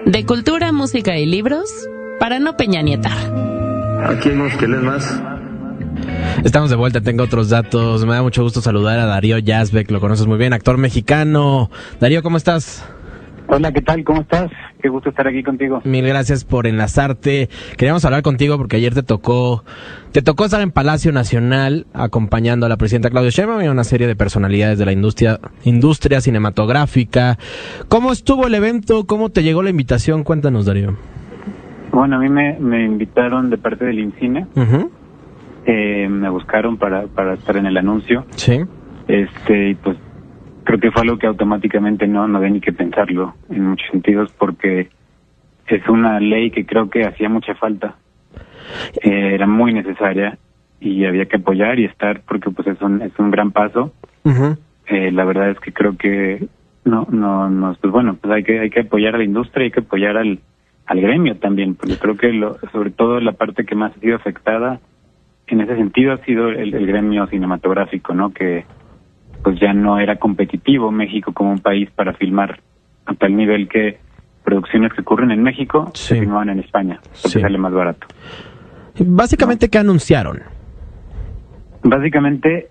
De cultura, música y libros, para no peñanietar. Aquí hemos que lees más. Estamos de vuelta, tengo otros datos. Me da mucho gusto saludar a Darío Yazbek, lo conoces muy bien, actor mexicano. Darío, ¿cómo estás? Hola, ¿qué tal? ¿Cómo estás? Qué gusto estar aquí contigo. Mil gracias por enlazarte. Queríamos hablar contigo porque ayer te tocó estar en Palacio Nacional acompañando a la presidenta Claudia Sheinbaum y a una serie de personalidades de la industria cinematográfica. ¿Cómo estuvo el evento? ¿Cómo te llegó la invitación? Cuéntanos, Darío. Bueno, a mí me invitaron de parte del INCINE. Uh-huh. Me buscaron para estar en el anuncio. Sí. Y pues creo que fue algo que automáticamente no había ni que pensarlo en muchos sentidos, porque es una ley que creo que hacía mucha falta. Era muy necesaria y había que apoyar y estar, porque pues es un gran paso. Uh-huh. La verdad es que creo que pues bueno, pues hay que apoyar a la industria, hay que apoyar al gremio también, porque creo que sobre todo la parte que más ha sido afectada en ese sentido ha sido el gremio cinematográfico, ¿no? Que pues ya no era competitivo México como un país para filmar a tal nivel que producciones que ocurren en México se filmaban en España, porque sale más barato. Básicamente, ¿no? ¿Qué anunciaron? Básicamente,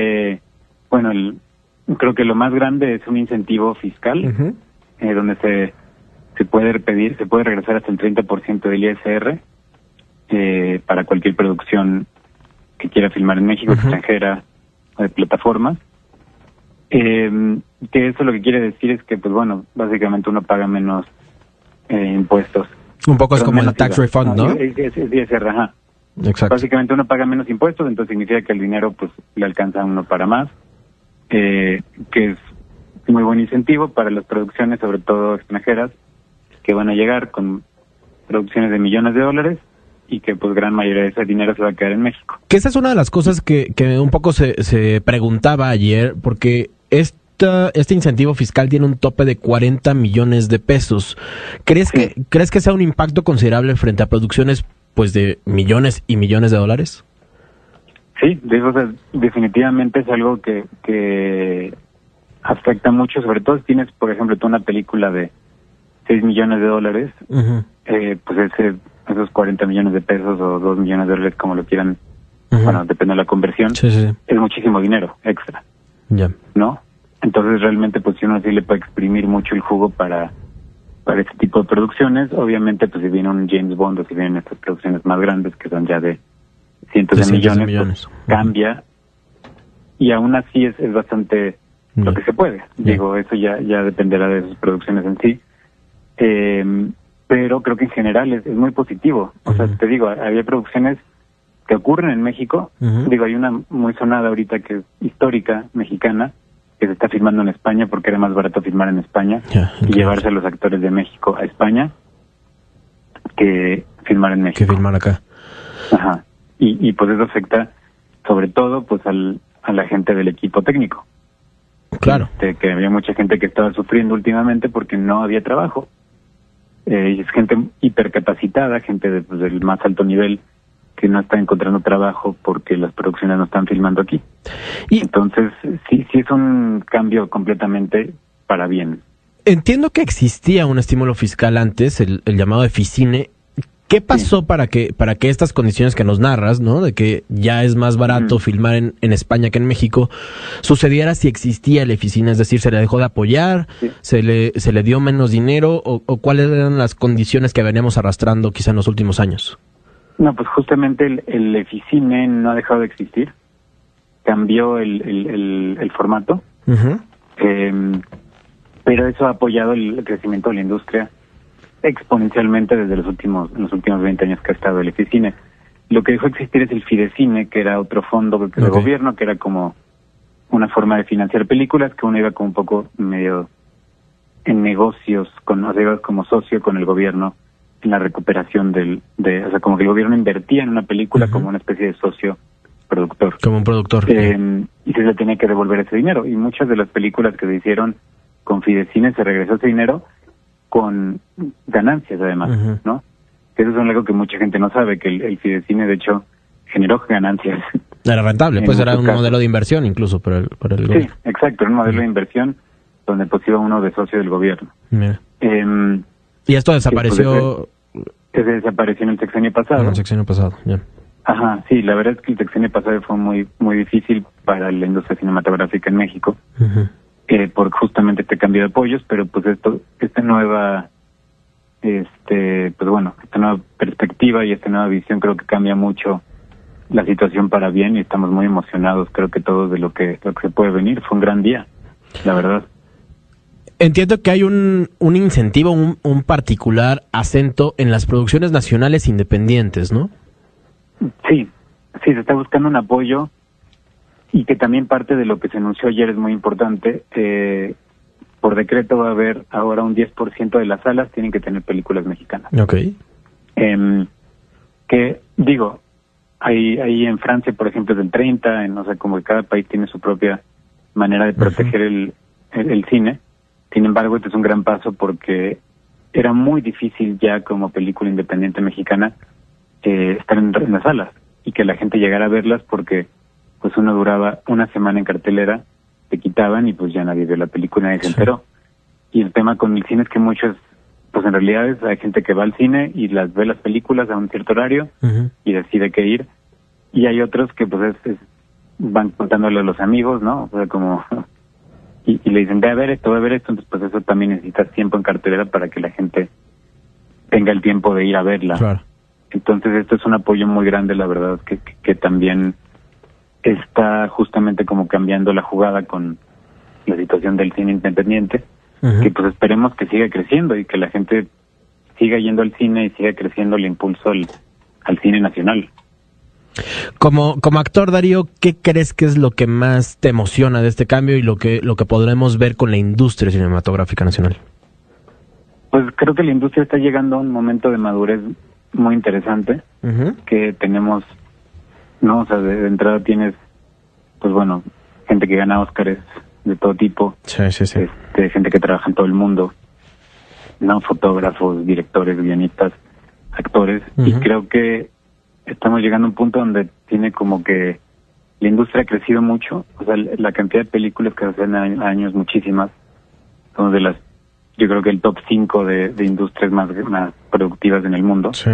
creo que lo más grande es un incentivo fiscal, uh-huh, donde se puede regresar hasta el 30% del ISR para cualquier producción que quiera filmar en México, uh-huh, extranjera o de plataformas. Que eso lo que quiere decir es que, pues bueno, básicamente uno paga menos impuestos. Un poco es como el tax refund, ¿no? Es ISR, ajá. Exacto. Básicamente uno paga menos impuestos, entonces significa que el dinero pues le alcanza a uno para más, que es muy buen incentivo para las producciones, sobre todo extranjeras, que van a llegar con producciones de millones de dólares y que pues gran mayoría de ese dinero se va a quedar en México. Que esa es una de las cosas que un poco se preguntaba ayer, porque este incentivo fiscal tiene un tope de 40 millones de pesos. ¿Crees que sea un impacto considerable frente a producciones pues de millones y millones de dólares? Sí, definitivamente es algo que afecta mucho, sobre todo si tienes, por ejemplo, tú una película de 6 millones de dólares, uh-huh, pues esos 40 millones de pesos o 2 millones de dólares, como lo quieran, uh-huh, bueno, depende de la conversión, sí. Es muchísimo dinero extra, ¿no? Entonces realmente pues si uno sí le puede exprimir mucho el jugo para este tipo de producciones. Obviamente pues si viene un James Bond o si vienen estas producciones más grandes que son ya de cientos de millones. Pues, cambia, y aún así es bastante lo que se puede. Digo, eso ya dependerá de sus producciones en sí. Pero creo que en general es muy positivo. O sea, te digo, había producciones que ocurren en México. Digo, hay una muy sonada ahorita que es histórica, mexicana, que se está filmando en España porque era más barato filmar en España y llevarse a los actores de México a España que filmar en México. Que filmar acá. Ajá. Y pues eso afecta sobre todo pues a la gente del equipo técnico. Claro. Que había mucha gente que estaba sufriendo últimamente porque no había trabajo. Y es gente hipercapacitada, gente del más alto nivel que no está encontrando trabajo porque las producciones no están filmando aquí. Entonces, sí es un cambio completamente para bien. Entiendo que existía un estímulo fiscal antes, el llamado Eficine. ¿Qué pasó para que estas condiciones que nos narras, ¿no? De que ya es más barato filmar en España que en México, sucediera si existía el Eficine? Es decir, ¿se le dejó de apoyar? ¿Se le dio menos dinero? ¿O cuáles eran las condiciones que veníamos arrastrando quizá en los últimos años? No, pues justamente el Eficine no ha dejado de existir. Cambió el formato. Uh-huh. Pero eso ha apoyado el crecimiento de la industria exponencialmente desde los últimos 20 años que ha estado el Eficine. Lo que dejó de existir es el Fidecine, que era otro fondo del gobierno, que era como una forma de financiar películas, que uno iba como un poco medio en negocios, como socio con el gobierno en la recuperación o sea, como que el gobierno invertía en una película, uh-huh, como una especie de socio productor. Como un productor. Y se le tenía que devolver ese dinero. Y muchas de las películas que se hicieron con Fidecine se regresó ese dinero con ganancias además, uh-huh, ¿no? Eso es algo que mucha gente no sabe, que el Fidecine de hecho generó ganancias. Era rentable, pues era un modelo de inversión incluso para el gobierno. Sí, exacto, era un modelo de inversión donde pues iba uno de socio del gobierno. ¿Y esto desapareció? Ese desapareció en el sexenio pasado. En el sexenio pasado, ya. Ajá, sí, la verdad es que el sexenio pasado fue muy difícil para la industria cinematográfica en México, por justamente este cambio de apoyos, pero pues esta nueva perspectiva y esta nueva visión creo que cambia mucho la situación para bien, y estamos muy emocionados, creo que todos, de lo que se puede venir. Fue un gran día, la verdad. Entiendo que hay un incentivo, un particular acento en las producciones nacionales independientes, ¿no? Sí, se está buscando un apoyo, y que también parte de lo que se anunció ayer es muy importante. Por decreto va a haber ahora un 10% de las salas tienen que tener películas mexicanas. Okay. Que digo, ahí en Francia, por ejemplo, es del 30, no sé, como que cada país tiene su propia manera de proteger el cine. Sin embargo, este es un gran paso porque era muy difícil ya como película independiente mexicana estar en las salas y que la gente llegara a verlas, porque pues uno duraba una semana en cartelera, te quitaban y pues ya nadie vio la película, nadie se enteró. Y el tema con el cine es que muchos, pues en realidad hay gente que va al cine y ve las películas a un cierto horario y decide qué ir, y hay otros que pues van contándole a los amigos, ¿no? O sea, como y le dicen, ve a ver esto, entonces pues eso también necesitas tiempo en cartelera para que la gente tenga el tiempo de ir a verla. Claro. Entonces esto es un apoyo muy grande, la verdad, que también está justamente como cambiando la jugada con la situación del cine independiente, que pues esperemos que siga creciendo y que la gente siga yendo al cine y siga creciendo el impulso al cine nacional. Como actor, Darío, ¿qué crees que es lo que más te emociona de este cambio y lo que podremos ver con la industria cinematográfica nacional? Pues creo que la industria está llegando a un momento de madurez muy interesante, que tenemos, ¿no? O sea, de entrada tienes, pues bueno, gente que gana Óscares de todo tipo, sí. Gente que trabaja en todo el mundo, ¿no? Fotógrafos, directores, guionistas, actores, y creo que estamos llegando a un punto donde tiene como que la industria ha crecido mucho. O sea, la cantidad de películas que se hacen años, muchísimas, son de las, yo creo que el top 5 de industrias más productivas en el mundo. Sí.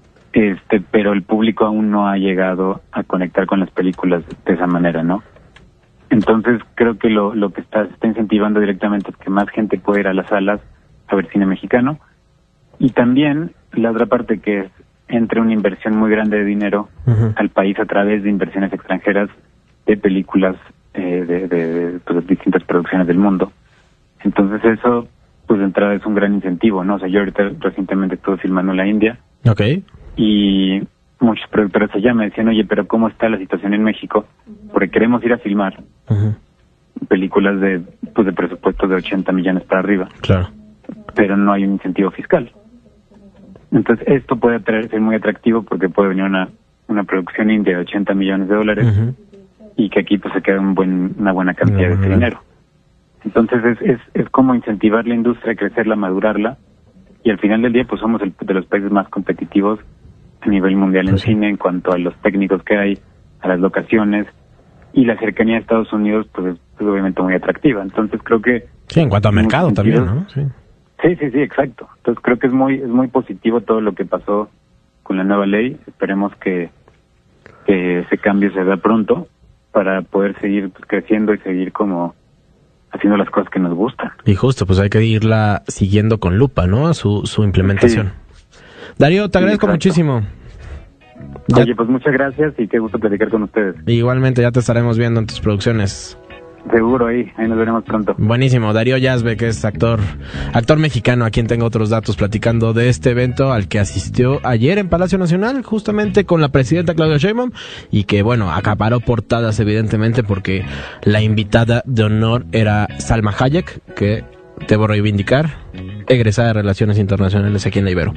Pero el público aún no ha llegado a conectar con las películas de esa manera, ¿no? Entonces creo que lo que está incentivando directamente es que más gente pueda ir a las salas a ver cine mexicano, y también la otra parte, que es entre una inversión muy grande de dinero al país a través de inversiones extranjeras de películas de distintas producciones del mundo. Entonces eso, pues de entrada es un gran incentivo, ¿no? O sea, yo ahorita recientemente estuve filmando en la India. Okay. Y muchos productores allá me decían, oye, pero ¿cómo está la situación en México? Porque queremos ir a filmar películas de presupuestos de 80 millones para arriba. Claro. Pero no hay un incentivo fiscal. Entonces esto puede ser muy atractivo, porque puede venir una producción india de 80 millones de dólares y que aquí pues se queda una buena cantidad de ese dinero. Entonces es como incentivar la industria, crecerla, madurarla, y al final del día pues somos de los países más competitivos a nivel mundial en cine, en cuanto a los técnicos que hay, a las locaciones, y la cercanía a Estados Unidos pues es obviamente muy atractiva. Entonces creo que... Sí, en cuanto a mercado también, ¿no? Sí, exacto. Entonces creo que es muy positivo todo lo que pasó con la nueva ley. Esperemos que ese cambio se da pronto para poder seguir creciendo y seguir como haciendo las cosas que nos gustan. Y justo, pues hay que irla siguiendo con lupa, ¿no? Su implementación. Sí. Darío, te agradezco muchísimo. Oye, pues muchas gracias y qué gusto platicar con ustedes. Igualmente, ya te estaremos viendo en tus producciones. Seguro, ahí nos veremos pronto. Buenísimo. Darío Yazbe, que es actor mexicano, a quien tengo otros datos, platicando de este evento al que asistió ayer en Palacio Nacional, justamente con la presidenta Claudia Sheinbaum, y que, bueno, acaparó portadas evidentemente porque la invitada de honor era Salma Hayek, que debo reivindicar, egresada de Relaciones Internacionales aquí en la Ibero.